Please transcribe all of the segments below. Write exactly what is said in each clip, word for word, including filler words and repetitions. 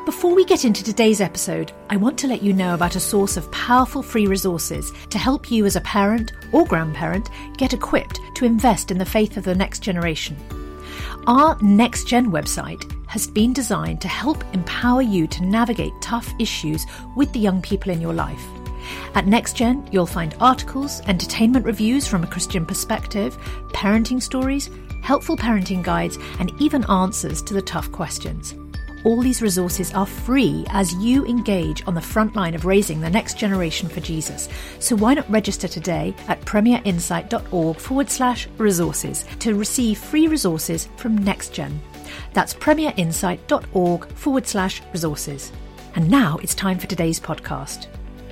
Before we get into today's episode, I want to let you know about a source of powerful free resources to help you as a parent or grandparent get equipped to invest in the faith of the next generation. Our Next Gen website has been designed to help empower you to navigate tough issues with the young people in your life. At NextGen, you'll find articles, entertainment reviews from a Christian perspective, parenting stories, helpful parenting guides, and even answers to the tough questions. All these resources are free as you engage on the front line of raising the next generation for Jesus. So why not register today at premierinsight.org forward slash resources to receive free resources from NextGen. That's premierinsight.org forward slash resources. And now it's time for today's podcast.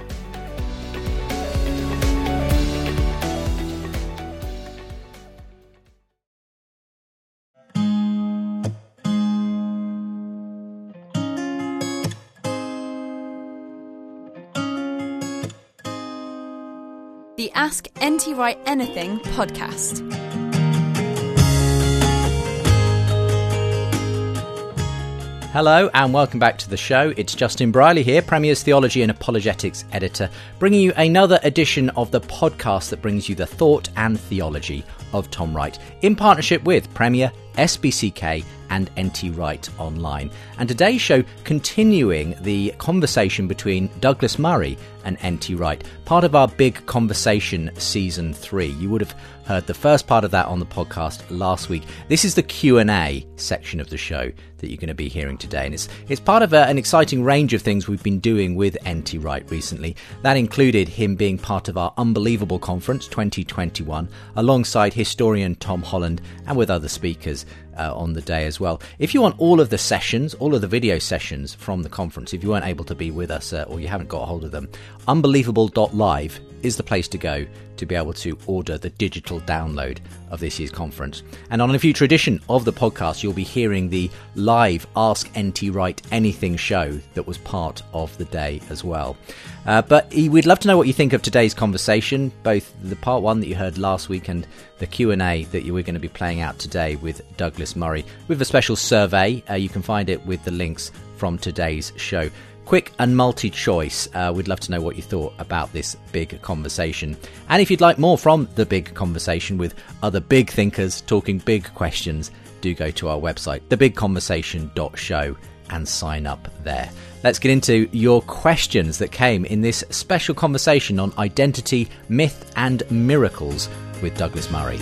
The Ask N T Wright Anything podcast. Hello and welcome back to the show. It's Justin Briley here, Premier's Theology and Apologetics Editor, bringing you another edition of the podcast that brings you the thought and theology of Tom Wright, in partnership with Premier, S B C K and N T Wright Online. And today's show continuing the conversation between Douglas Murray and N T Wright, part of our Big Conversation Season three. You would have heard the first part of that on the podcast last week. This is the Q and A section of the show that you're going to be hearing today. And it's it's part of a, an exciting range of things we've been doing with N T Wright recently. That included him being part of our Unbelievable Conference twenty twenty-one, alongside historian Tom Holland and with other speakers Uh, on the day as well. If you want all of the sessions, all of the video sessions from the conference, if you weren't able to be with us uh, or you haven't got a hold of them, unbelievable dot live is the place to go to be able to order the digital download of this year's conference. And on a future edition of the podcast, you'll be hearing the live Ask N T Wright Anything show that was part of the day as well. Uh, but we'd love to know what you think of today's conversation, both the part one that you heard last week and the Q and A that we're going to be playing out today with Douglas Murray, with a special survey. Uh, you can find it with the links from today's show. Quick and multi-choice. Uh, we'd love to know what you thought about this big conversation. And if you'd like more from the big conversation with other big thinkers talking big questions, do go to our website, the big conversation dot show, and sign up there. Let's get into your questions that came in this special conversation on identity, myth and miracles with Douglas Murray.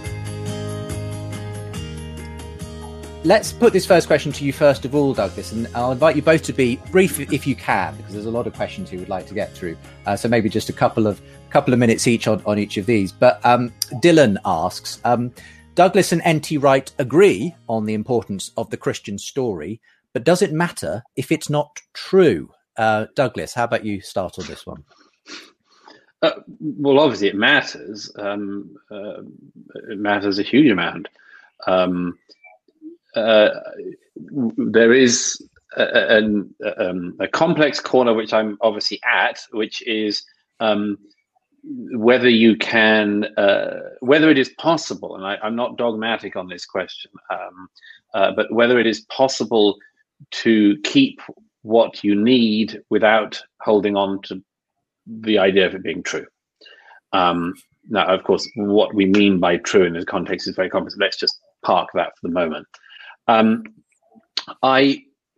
Let's put this first question to you first of all, Douglas, and I'll invite you both to be brief if you can, because there's a lot of questions we would like to get through. Uh, so maybe just a couple of couple of minutes each on, on each of these. But um, Dylan asks, um, Douglas and N T Wright agree on the importance of the Christian story, but does it matter if it's not true? Uh, Douglas, how about you start on this one? Uh, well, obviously it matters. Um, uh, it matters a huge amount. Um, uh, there is a, a, um, a complex corner which I'm obviously at, which is um, whether you can, uh, whether it is possible, and I, I'm not dogmatic on this question, um, uh, but whether it is possible to keep what you need without holding on to the idea of it being true. Um, now, of course, what we mean by true in this context is very complex. Let's just park that for the moment. Um, I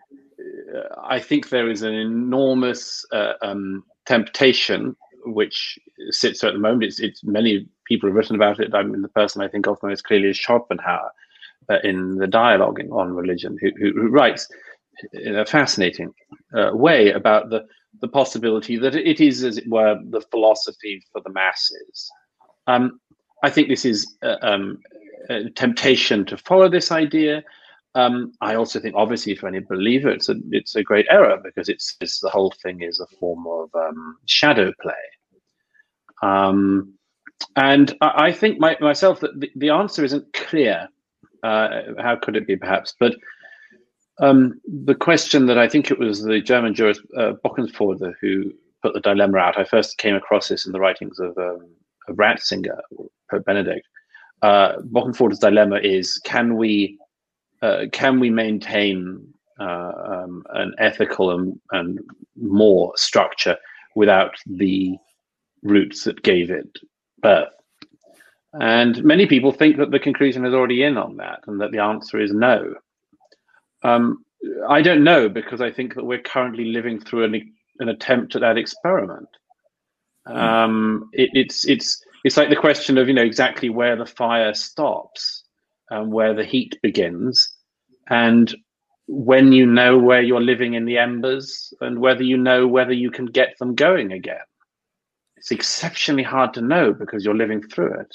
I think there is an enormous uh, um, temptation which sits at the moment. It's, it's many people have written about it. I mean, the person I think of most clearly is Schopenhauer uh, in the Dialoguing on Religion, who, who, who writes in a fascinating uh, way about the the possibility that it is, as it were, the philosophy for the masses. Um, I think this is uh, um, a temptation to follow this idea. Um, I also think, obviously, for any believer, it's a it's a great error because it's, it's the whole thing is a form of um, shadow play. Um, and I, I think my, myself that the, the answer isn't clear. Uh, how could it be, perhaps? But Um, the question that I think it was the German jurist uh, Bockensforde who put the dilemma out. I first came across this in the writings of, um, of Ratzinger, Pope Benedict. Uh, Bockensforde's dilemma is: can we uh, can we maintain uh, um, an ethical and, and more structure without the roots that gave it birth. And many people think that the conclusion is already in on that, and that the answer is no. Um, I don't know, because I think that we're currently living through an, an attempt at that experiment. Um, it, it's it's it's like the question of, you know, exactly where the fire stops and where the heat begins, and when you know where you're living in the embers, and whether you know whether you can get them going again. It's exceptionally hard to know because you're living through it.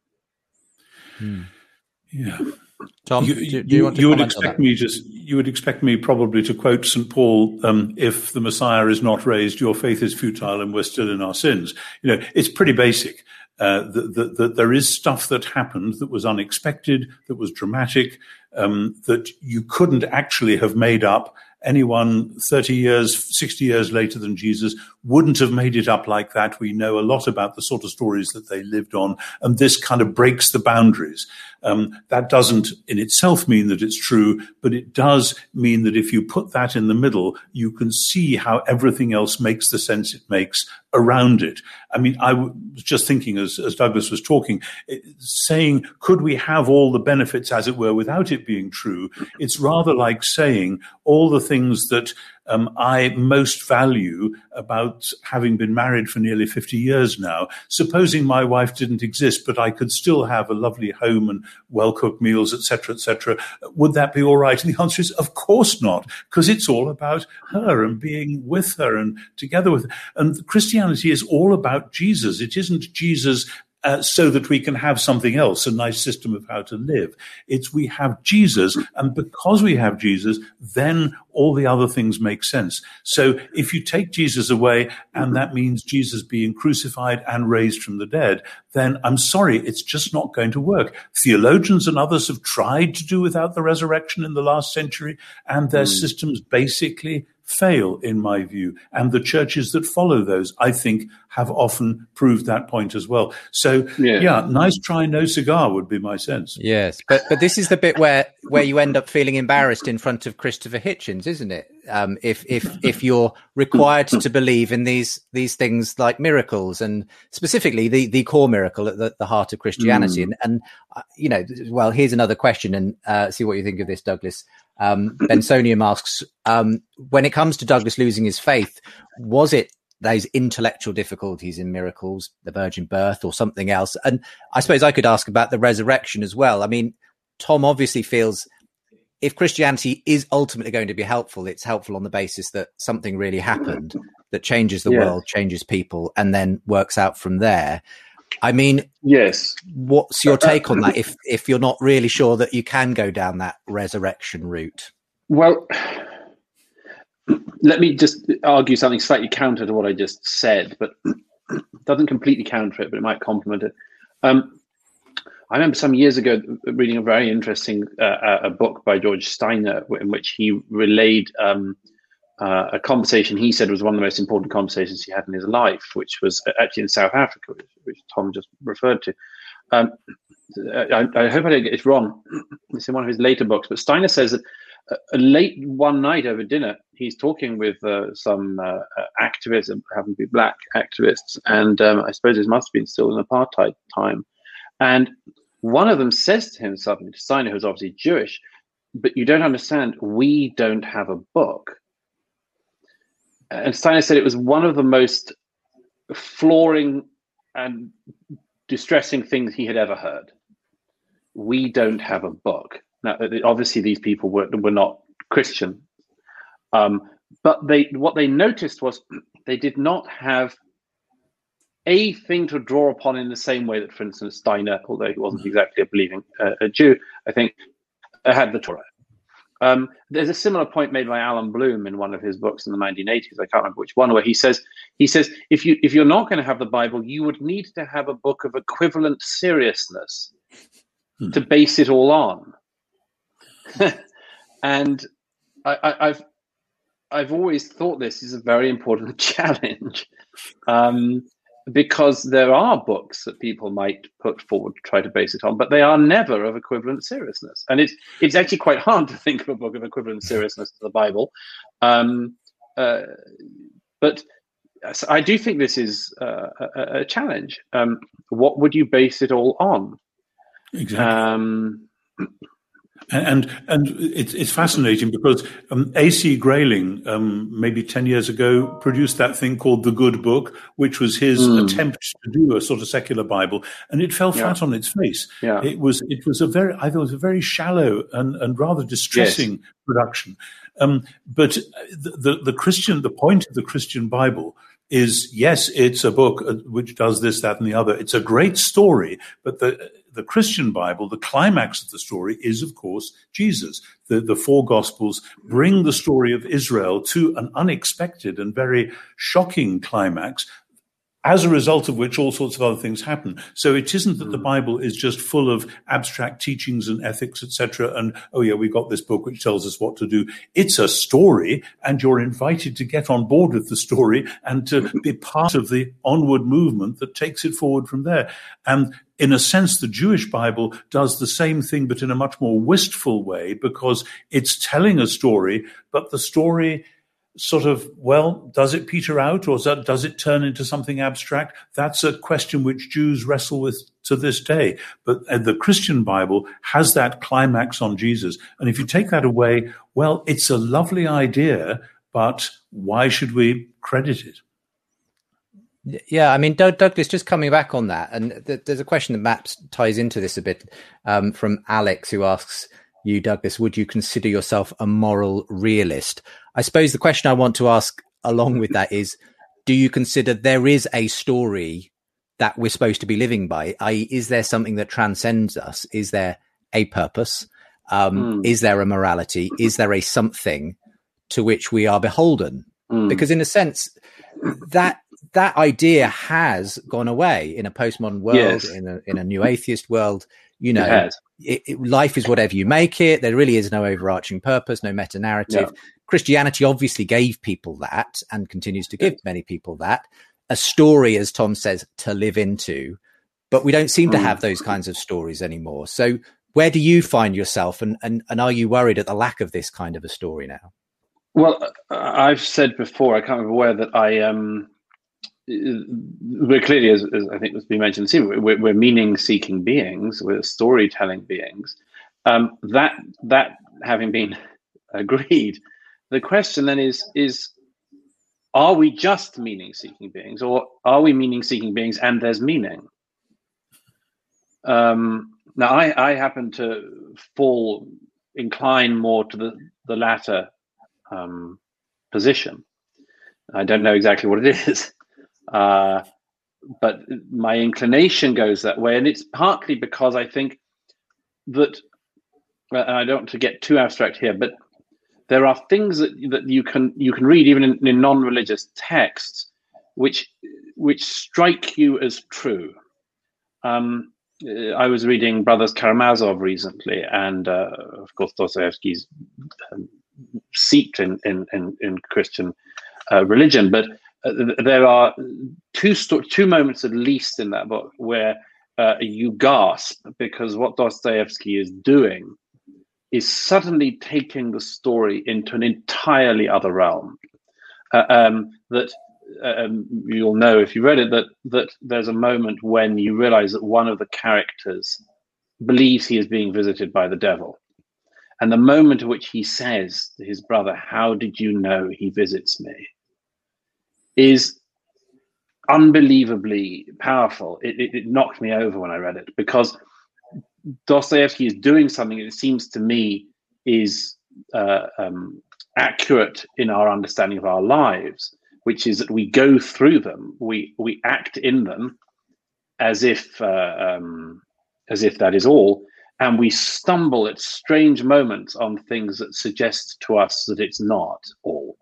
Hmm. Yeah. Tom, you, do, do you, you want to you would comment on expect that? me just you would expect me probably to quote Saint Paul, um, if the Messiah is not raised, your faith is futile and we're still in our sins. You know, it's pretty basic. Uh, that, that, that there is stuff that happened that was unexpected, that was dramatic, um, that you couldn't actually have made up. Anyone thirty years, sixty years later than Jesus wouldn't have made it up like that. We know a lot about the sort of stories that they lived on, and this kind of breaks the boundaries. Um, that doesn't in itself mean that it's true, but it does mean that if you put that in the middle, you can see how everything else makes the sense it makes around it. I mean, I was just thinking as, as Douglas was talking, saying, could we have all the benefits, as it were, without it being true? It's rather like saying all the things that um, I most value about having been married for nearly fifty years now. Supposing my wife didn't exist, but I could still have a lovely home and well-cooked meals, et cetera, et cetera, would that be all right? And the answer is, of course not, because it's all about her and being with her and together with her. And Christianity is all about Jesus. It isn't Jesus Uh, so that we can have something else, a nice system of how to live. It's we have Jesus, and because we have Jesus, then all the other things make sense. So if you take Jesus away, and that means Jesus being crucified and raised from the dead, then I'm sorry, it's just not going to work. Theologians and others have tried to do without the resurrection in the last century, and their mm. systems basically fail, in my view. And the churches that follow those, I think, have often proved that point as well. So, yeah, yeah nice try, no cigar would be my sense. Yes, but but this is the bit where, where you end up feeling embarrassed in front of Christopher Hitchens, isn't it? Um, if if if you're required to believe in these these things like miracles, and specifically the, the core miracle at the, the heart of Christianity. Mm. And, and uh, you know, well, here's another question, and uh, see what you think of this, Douglas. Um, Bensonium asks, um, when it comes to Douglas losing his faith, was it those intellectual difficulties in miracles, the virgin birth, or something else? And I suppose I could ask about the resurrection as well. I mean, Tom obviously feels if Christianity is ultimately going to be helpful, it's helpful on the basis that something really happened that changes the yeah. world, changes people, and then works out from there. I mean, yes. What's your take on that? If if you're not really sure that you can go down that resurrection route? Well, let me just argue something slightly counter to what I just said, but doesn't completely counter it, but it might complement it. Um, I remember some years ago reading a very interesting uh, a book by George Steiner, in which he relayed um, uh, a conversation he said was one of the most important conversations he had in his life, which was actually in South Africa, which, which Tom just referred to. Um, I, I hope I don't get this wrong. It's in one of his later books, but Steiner says that a late one night over dinner, he's talking with uh, some uh, activists, and happen to be black activists, and um, I suppose it must have been still in apartheid time. And one of them says to him suddenly, to Steiner, who's obviously Jewish, but you don't understand, we don't have a book. And Steiner said it was one of the most flooring and distressing things he had ever heard. We don't have a book. Now, obviously, these people were were not Christian, um, but they what they noticed was they did not have a thing to draw upon in the same way that, for instance, Steiner, although he wasn't exactly a believing uh, a Jew, I think, had the Torah. Um, there's a similar point made by Alan Bloom in one of his books in the nineteen eighties. I can't remember which one, where he says he says if you if you're not going to have the Bible, you would need to have a book of equivalent seriousness hmm. to base it all on. And I, I, I've I've always thought this is a very important challenge. Um, because there are books that people might put forward to try to base it on, but they are never of equivalent seriousness. And it's it's actually quite hard to think of a book of equivalent seriousness to the Bible. Um, uh, but so I do think this is uh, a, a challenge. Um, what would you base it all on? Exactly. Um, And and it's it's fascinating because um, A C Grayling, um, maybe ten years ago, produced that thing called The Good Book, which was his mm. attempt to do a sort of secular Bible, and it fell flat yeah. on its face. Yeah. It was it was a very I thought it was a very shallow and, and rather distressing yes. production. Um, but the, the the Christian the point of the Christian Bible is, yes, it's a book which does this, that, and the other. It's a great story, but the the Christian Bible, the climax of the story is, of course, Jesus. The, the four Gospels bring the story of Israel to an unexpected and very shocking climax, as a result of which all sorts of other things happen. So it isn't that the Bible is just full of abstract teachings and ethics, et cetera, and, oh yeah, we got this book which tells us what to do. It's a story, and you're invited to get on board with the story and to be part of the onward movement that takes it forward from there. And in a sense, the Jewish Bible does the same thing, but in a much more wistful way, because it's telling a story, but the story sort of, well, does it peter out, or does it turn into something abstract? That's a question which Jews wrestle with to this day. But the Christian Bible has that climax on Jesus. And if you take that away, well, it's a lovely idea, but why should we credit it? Yeah, I mean, Douglas, just coming back on that, and th- there's a question that maps ties into this a bit um, from Alex, who asks you, Douglas, would you consider yourself a moral realist? I suppose the question I want to ask along with that is, do you consider there is a story that we're supposed to be living by? that is, is there something that transcends us? Is there a purpose? Um, mm. Is there a morality? Is there a something to which we are beholden? Mm. Because in a sense, that that idea has gone away in a postmodern world, yes. in a in a new atheist world. You know, it it, it, life is whatever you make it. There really is no overarching purpose, no meta narrative. Yeah. Christianity obviously gave people that and continues to give yes. many people that. A story, as Tom says, to live into. But we don't seem mm. to have those kinds of stories anymore. So where do you find yourself, and, and, and are you worried at the lack of this kind of a story now? Well, I've said before, I can't remember where, that I um, we're clearly, as, as I think has been mentioned, we're, we're meaning-seeking beings, we're storytelling beings. Um, that that having been agreed, the question then is is are we just meaning-seeking beings, or are we meaning-seeking beings and there's meaning? Um, now, I, I happen to fall incline more to the the latter um, position. I don't know exactly what it is. Uh, but my inclination goes that way, and it's partly because I think that, and I don't want to get too abstract here, but there are things that that you can you can read even in, in non-religious texts, which which strike you as true. Um, I was reading Brothers Karamazov recently, and uh, of course Dostoevsky's um, seeped in in in, in Christian uh, religion, but. Uh, there are two sto- two moments at least in that book where uh, you gasp, because what Dostoevsky is doing is suddenly taking the story into an entirely other realm. Uh, um, that um, you'll know if you read it, that that there's a moment when you realize that one of the characters believes he is being visited by the devil. And the moment at which he says to his brother, "How did you know he visits me?" is unbelievably powerful. It, it, it knocked me over when I read it, because Dostoevsky is doing something that seems to me is uh, um, accurate in our understanding of our lives, which is that we go through them, we we act in them as if uh, um, as if that is all, and we stumble at strange moments on things that suggest to us that it's not all.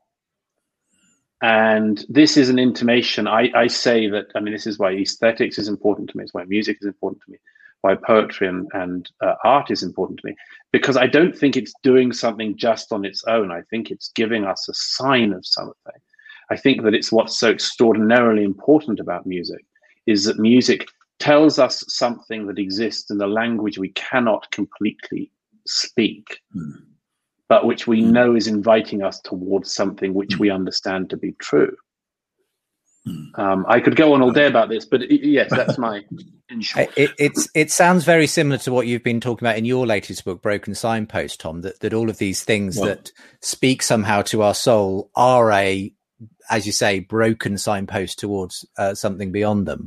And this is an intimation. I, I say that, I mean, this is why aesthetics is important to me. It's why music is important to me, why poetry and, and uh, art is important to me, because I don't think it's doing something just on its own. I think it's giving us a sign of something. I think that it's what's so extraordinarily important about music, is that music tells us something that exists in a language we cannot completely speak, mm. but which we mm. know is inviting us towards something which mm. we understand to be true. Mm. Um, I could go on all day about this, but it, yes, that's my in short. It, it's, it sounds very similar to what you've been talking about in your latest book, Broken Signpost, Tom, that, that all of these things well, that speak somehow to our soul are a, as you say, broken signpost towards uh, something beyond them.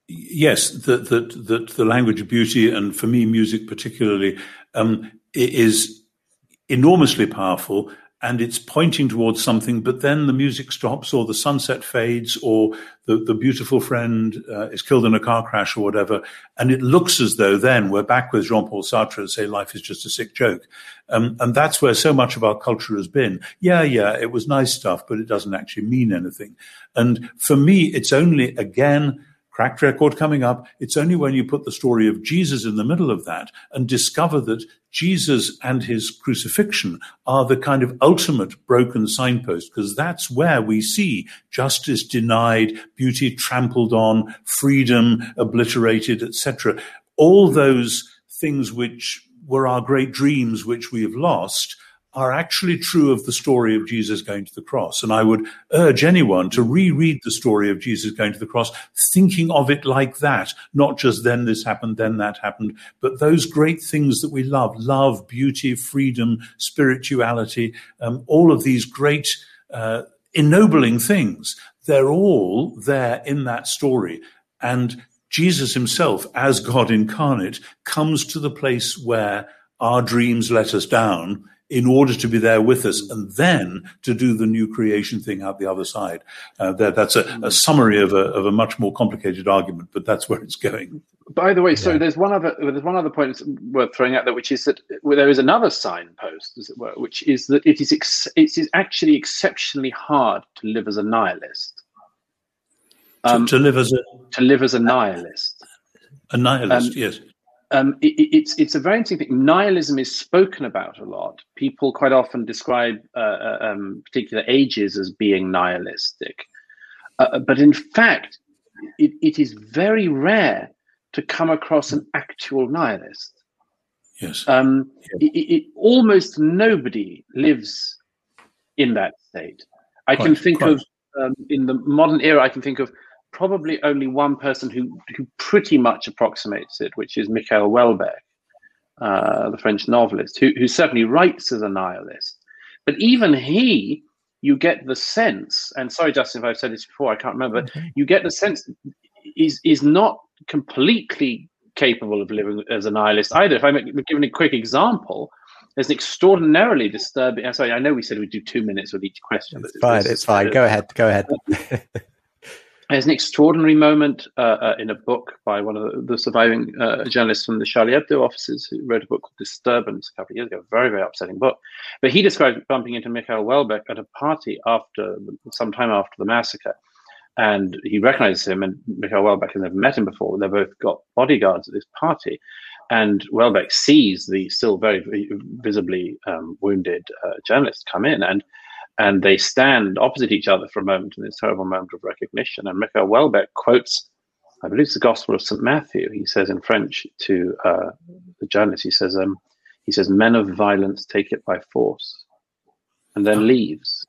Yes, that that that the language of beauty, and for me, music particularly, um, is enormously powerful, and it's pointing towards something. But then the music stops, or the sunset fades, or the the beautiful friend uh, is killed in a car crash, or whatever, and it looks as though then we're back with Jean-Paul Sartre and say life is just a sick joke, um, and that's where so much of our culture has been. Yeah, yeah, it was nice stuff, but it doesn't actually mean anything. And for me, it's only again. Cracked record coming up. It's only when you put the story of Jesus in the middle of that and discover that Jesus and his crucifixion are the kind of ultimate broken signpost, because that's where we see justice denied, beauty trampled on, freedom obliterated, et cetera. All those things which were our great dreams, which we have lost, are actually true of the story of Jesus going to the cross. And I would urge anyone to reread the story of Jesus going to the cross, thinking of it like that, not just then this happened, then that happened, but those great things that we love, love, beauty, freedom, spirituality, um, all of these great uh, ennobling things, they're all there in that story. And Jesus himself, as God incarnate, comes to the place where our dreams let us down in order to be there with us, and then to do the new creation thing out the other side. Uh, that, that's a, a summary of a, of a much more complicated argument, but that's where it's going. By the way, so yeah. there's one other there's one other point that's worth throwing out there, which is that there is another signpost, as it were, which is that it is ex- it is actually exceptionally hard to live as a nihilist. Um, to, to live as a to live as a nihilist. A nihilist, um, yes. Um, it, it's it's a very interesting thing. Nihilism is spoken about a lot. People quite often describe uh, um, particular ages as being nihilistic, uh, but in fact, it, it is very rare to come across an actual nihilist. Yes. Um, it, it, almost nobody lives in that state. I quite, can think quite. of um, in the modern era. I can think of. Probably only one person who, who pretty much approximates it, which is Michael Houellebecq, uh, the French novelist, who, who certainly writes as a nihilist. But even he, you get the sense, and sorry, Justin, if I've said this before, I can't remember, but you get the sense is is not completely capable of living as a nihilist either. If I'm giving a quick example, there's an extraordinarily disturbing. Sorry, I know we said we'd do two minutes with each question. It's fine. It's fine. Go ahead. Go ahead. There's an extraordinary moment uh, uh, in a book by one of the, the surviving uh, journalists from the Charlie Hebdo offices who wrote a book called Disturbance a couple of years ago. Very, very upsetting book. But he describes bumping into Michael Houellebecq at a party after some time after the massacre. And he recognizes him, and Michael Houellebecq has never met him before. They've both got bodyguards at this party. And Houellebecq sees the still very, very visibly um, wounded uh, journalist come in, and And they stand opposite each other for a moment in this terrible moment of recognition. And Michael Houellebecq quotes, I believe it's the Gospel of Saint Matthew. He says in French to uh, the journalist, he says, um, he says, "Men of violence take it by force," and then leaves.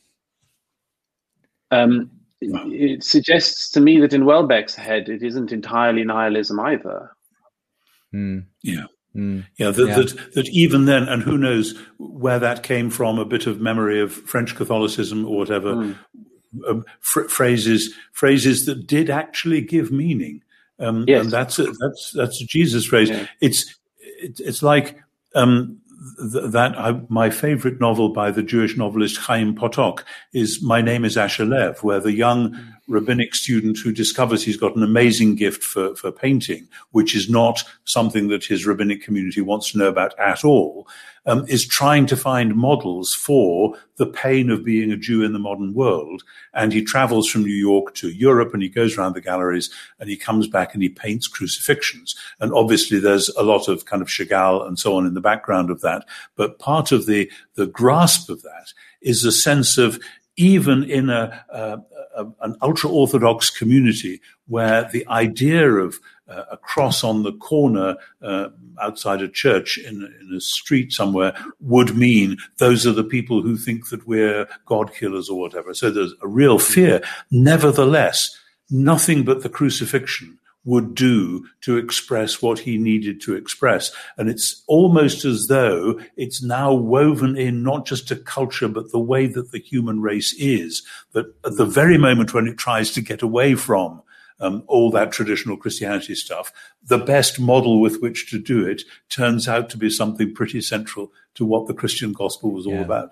Um, it, it suggests to me that in Houellebecq's head, it isn't entirely nihilism either. Mm. Yeah. Mm, yeah, that, yeah. That, that even then, and who knows where that came from, a bit of memory of French Catholicism or whatever, mm. um, fr- phrases phrases that did actually give meaning. Um, yes. And that's a, that's that's a Jesus phrase. Yeah. It's it, it's like um, th- that. I, my favorite novel by the Jewish novelist Chaim Potok is "My Name Is Asher Lev," where the young mm. rabbinic student who discovers he's got an amazing gift for, for painting, which is not something that his rabbinic community wants to know about at all, um, is trying to find models for the pain of being a Jew in the modern world. And he travels from New York to Europe, and he goes around the galleries, and he comes back and he paints crucifixions. And obviously there's a lot of kind of Chagall and so on in the background of that. But part of the, the grasp of that is a sense of, even in a, a a, an ultra-Orthodox community where the idea of uh, a cross on the corner uh, outside a church in, in a street somewhere would mean those are the people who think that we're God killers or whatever. So there's a real fear. Nevertheless, nothing but the crucifixion would do to express what he needed to express. And it's almost as though it's now woven in not just to culture, but the way that the human race is, that at the very moment when it tries to get away from um, all that traditional Christianity stuff, the best model with which to do it turns out to be something pretty central to what the Christian gospel was all yeah. about.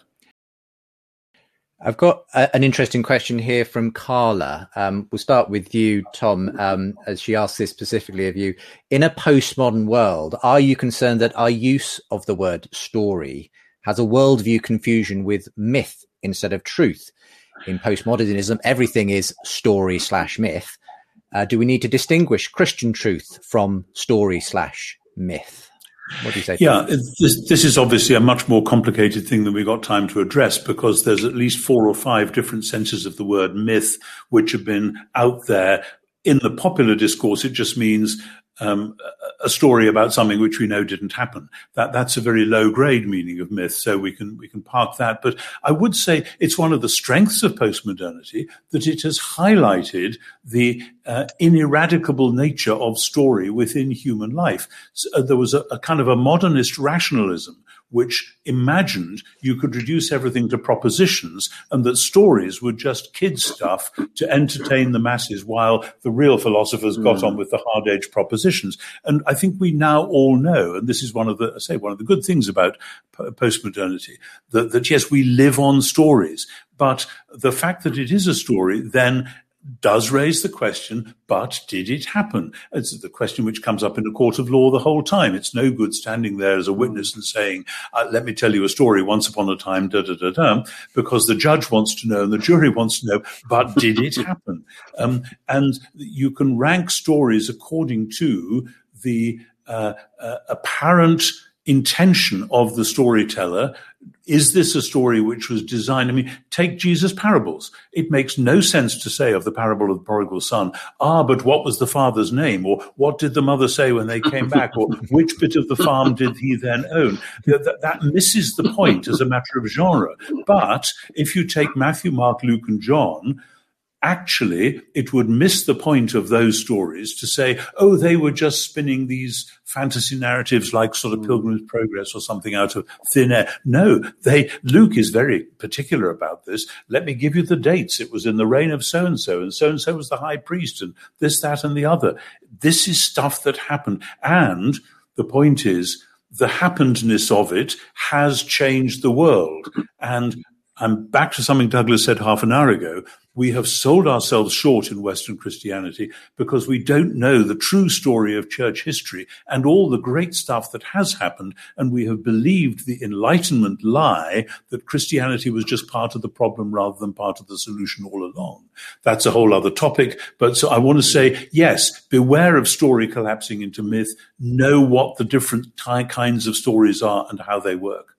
I've got a, an interesting question here from Carla. Um, we'll start with you, Tom, um, as she asks this specifically of you. In a postmodern world, are you concerned that our use of the word story has a worldview confusion with myth instead of truth? In postmodernism, everything is story slash myth. Uh, do we need to distinguish Christian truth from story slash myth? What do you say? Yeah, this, this is obviously a much more complicated thing than we've got time to address, because there's at least four or five different senses of the word myth which have been out there. In the popular discourse, it just means um, a story about something which we know didn't happen. That that's a very low grade meaning of myth, so we can we can park that. But I would say it's one of the strengths of postmodernity that it has highlighted the uh, ineradicable nature of story within human life. So, uh, there was a, a kind of a modernist rationalism which imagined you could reduce everything to propositions and that stories were just kid stuff to entertain the masses while the real philosophers mm. got on with the hard-edged propositions. And I think we now all know, and this is one of the, I say, one of the good things about p- postmodernity, that, that yes, we live on stories, but the fact that it is a story then does raise the question, but did it happen? It's the question which comes up in a court of law the whole time. It's no good standing there as a witness and saying, uh, let me tell you a story, once upon a time, da, da, da, da, because the judge wants to know and the jury wants to know, but did it happen? Um, and you can rank stories according to the uh, uh, apparent intention of the storyteller. Is this a story which was designed? I mean, take Jesus' parables. It makes no sense to say of the parable of the prodigal son, ah, but what was the father's name? Or what did the mother say when they came back? Or which bit of the farm did he then own? That, that misses the point as a matter of genre. But if you take Matthew, Mark, Luke, and John, actually, it would miss the point of those stories to say, oh, they were just spinning these fantasy narratives like sort of Pilgrim's Progress or something out of thin air. No, they, Luke is very particular about this. Let me give you the dates. It was in the reign of so-and-so, and so-and-so was the high priest, and this, that, and the other. This is stuff that happened. And the point is, the happenedness of it has changed the world. And I'm back to something Douglas said half an hour ago. We have sold ourselves short in Western Christianity because we don't know the true story of church history and all the great stuff that has happened. And we have believed the Enlightenment lie that Christianity was just part of the problem rather than part of the solution all along. That's a whole other topic. But so I want to say, yes, beware of story collapsing into myth. Know what the different ty- kinds of stories are and how they work.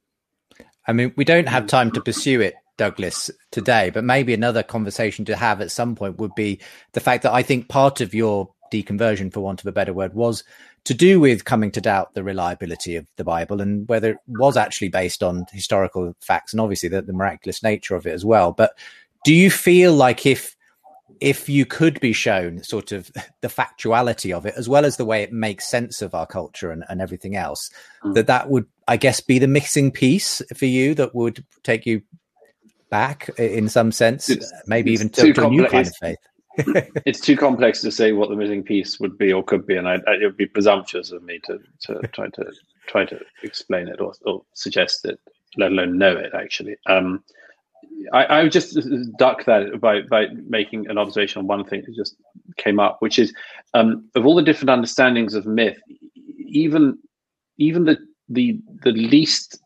I mean, we don't have time to pursue it, Douglas, today, but maybe another conversation to have at some point would be the fact that I think part of your deconversion, for want of a better word, was to do with coming to doubt the reliability of the Bible and whether it was actually based on historical facts and obviously the, the miraculous nature of it as well. But do you feel like if if you could be shown sort of the factuality of it, as well as the way it makes sense of our culture and, and everything else, mm. that that would, I guess, be the missing piece for you that would take you back in some sense, it's, maybe even to, to a new kind of faith? It's too complex to say what the missing piece would be or could be, and I, I, it would be presumptuous of me to, to try to try to explain it or, or suggest it, let alone know it, actually. Um, I, I would just duck that by, by making an observation on one thing that just came up, which is um, of all the different understandings of myth, even even the the the least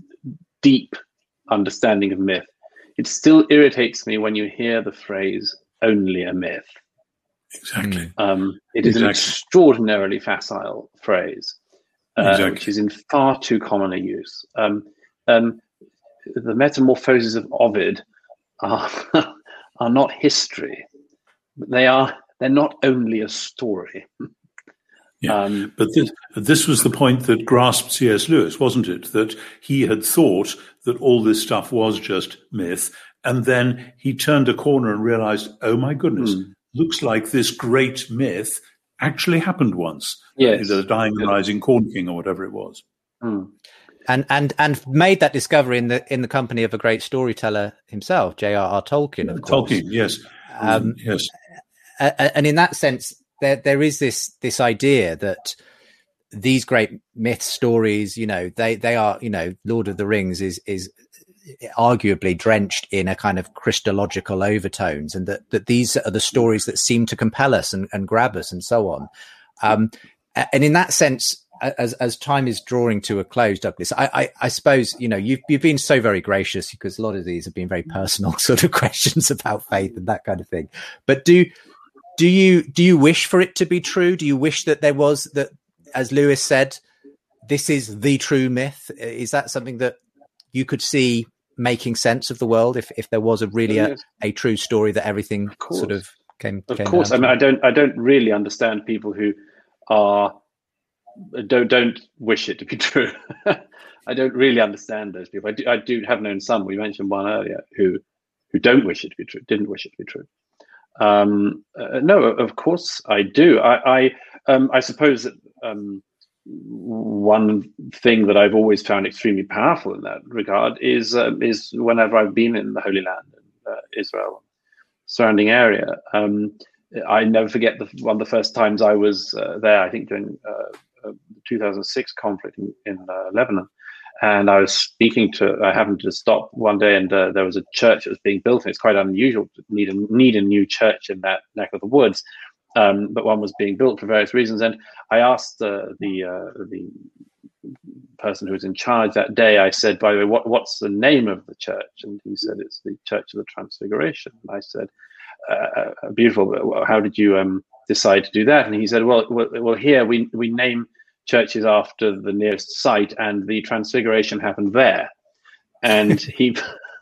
deep understanding of myth, it still irritates me when you hear the phrase "only a myth." Exactly. Um, it is exactly. an extraordinarily facile phrase, uh, exactly. which is in far too common a use. Um, um, the Metamorphoses of Ovid are, are not history. They are, they're not only a story. Yeah, um, but this, this was the point that grasped C S Lewis, wasn't it? That he had thought that all this stuff was just myth. And then he turned a corner and realized, oh, my goodness, mm. looks like this great myth actually happened once. Yes. The Dying and Rising Corn King or whatever it was. Mm. And and and made that discovery in the in the company of a great storyteller himself, J R R Tolkien, of course. Tolkien, yes. Um, yes. And in that sense, there there is this this idea that these great myth stories, you know, they they are, you know, Lord of the Rings is is arguably drenched in a kind of Christological overtones, and that, that these are the stories that seem to compel us and, and grab us and so on. Um, and in that sense, as as time is drawing to a close, Douglas, I, I, I suppose, you know, you've, you've been so very gracious, because a lot of these have been very personal sort of questions about faith and that kind of thing. But do do you do you wish for it to be true? Do you wish that there was, that, as Lewis said, this is the true myth? Is that something that you could see making sense of the world if, if there was a really a, a true story that everything of sort of came? Of came course, I mean, I don't, I don't really understand people who are don't don't wish it to be true. I don't really understand those people. I do, I do have known some. We mentioned one earlier who who don't wish it to be true, didn't wish it to be true. Um, uh, no, of course I do. I I, um, I suppose that. Um, One thing that I've always found extremely powerful in that regard is um, is whenever I've been in the Holy Land, in, uh, Israel, surrounding area, um, I never forget the one of the first times I was uh, there. I think during uh, uh, the two thousand six conflict in, in uh, Lebanon, and I was speaking to. I happened to stop one day, and uh, there was a church that was being built, and it's quite unusual to need a need a new church in that neck of the woods. Um, but one was being built for various reasons, and I asked uh, the uh, the person who was in charge that day. I said, "By the way, what, what's the name of the church?" And he said, "It's the Church of the Transfiguration." And I said, uh, "Beautiful. How did you um, decide to do that?" And he said, "Well, well, well, here we we name churches after the nearest site, and the Transfiguration happened there." And he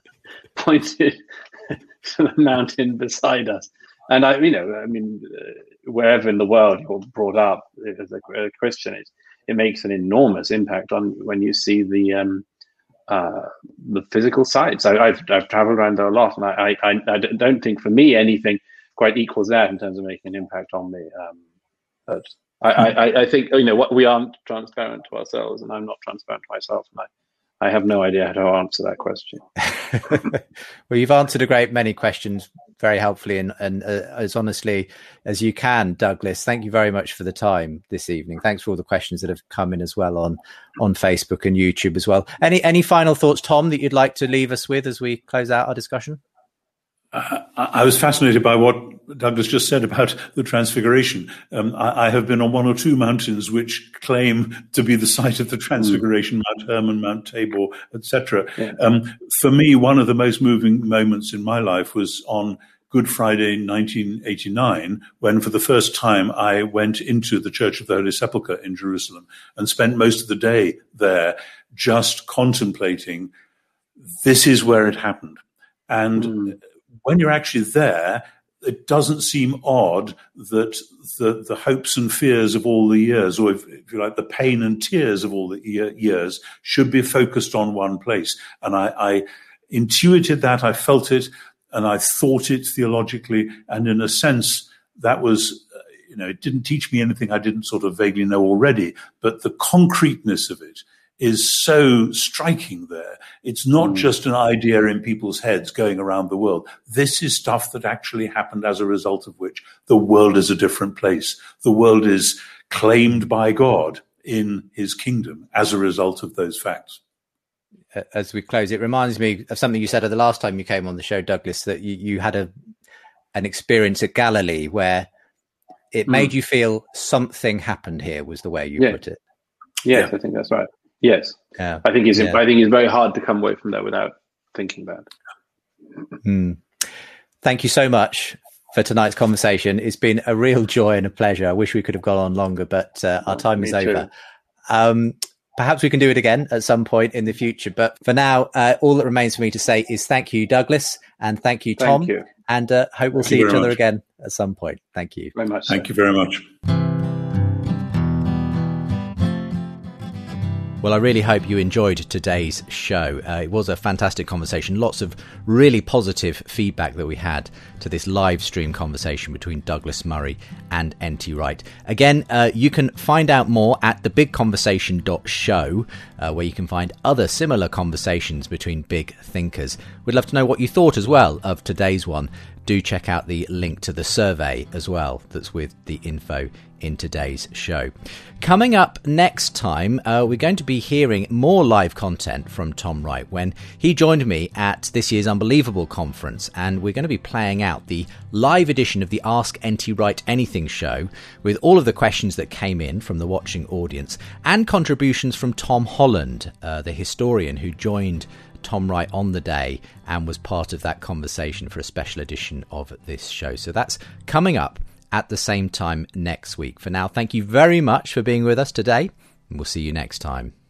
pointed to the mountain beside us. And I, you know, I mean, uh, wherever in the world you're brought up as a, a Christian, it, it makes an enormous impact on when you see the um, uh, the physical sites. I, I've I've traveled around there a lot, and I, I I don't think for me anything quite equals that in terms of making an impact on me. Um, but I, I, I think, you know, what we aren't transparent to ourselves, and I'm not transparent to myself, and I. I have no idea how to answer that question. Well, you've answered a great many questions very helpfully and, and uh, as honestly as you can, Douglas. Thank you very much for the time this evening. Thanks for all the questions that have come in as well on, on Facebook and YouTube as well. Any any final thoughts, Tom, that you'd like to leave us with as we close out our discussion? Uh, I was fascinated by what Douglas just said about the Transfiguration. Um, I, I have been on one or two mountains which claim to be the site of the Transfiguration, mm. Mount Hermon, Mount Tabor, et cetera. Yeah. Um, for me, one of the most moving moments in my life was on Good Friday, nineteen eighty-nine, when for the first time I went into the Church of the Holy Sepulchre in Jerusalem and spent most of the day there just contemplating, this is where it happened. And mm. when you're actually there, it doesn't seem odd that the, the hopes and fears of all the years, or if, if you like, the pain and tears of all the years, should be focused on one place. And I, I intuited that, I felt it, and I thought it theologically. And in a sense, that was, uh, you know, it didn't teach me anything I didn't sort of vaguely know already, but the concreteness of it is so striking there. It's not mm. just an idea in people's heads going around the world. This is stuff that actually happened, as a result of which the world is a different place. The world is claimed by God in his kingdom as a result of those facts. As we close, it reminds me of something you said the last time you came on the show, Douglas, that you, you had a an experience at Galilee where it mm. made you feel something happened here, was the way you yeah. put it. Yes, yeah. I think that's right. Yes, yeah. I think it's. Yeah. I think it's very hard to come away from that without thinking about it. Mm. Thank you so much for tonight's conversation. It's been a real joy and a pleasure. I wish we could have gone on longer, but uh, our time Me is too. over. Um, perhaps we can do it again at some point in the future. But for now, uh, all that remains for me to say is thank you, Douglas, and thank you, Tom. Thank you. and uh, hope we'll Thank see you each very other much. again at some point. Thank you. Very much. Thank so. you very much. Well, I really hope you enjoyed today's show. Uh, it was a fantastic conversation. Lots of really positive feedback that we had to this live stream conversation between Douglas Murray and N T Wright. Again, uh, you can find out more at the big conversation dot show, uh, where you can find other similar conversations between big thinkers. We'd love to know what you thought as well of today's one. Do check out the link to the survey as well that's with the info in today's show. Coming up next time, uh, we're going to be hearing more live content from Tom Wright when he joined me at this year's Unbelievable conference, and we're going to be playing out the live edition of the Ask N T Wright Anything show with all of the questions that came in from the watching audience and contributions from Tom Holland, uh, the historian who joined Tom Wright on the day and was part of that conversation for a special edition of this show. So that's coming up at the same time next week. For now, thank you very much for being with us today, and we'll see you next time.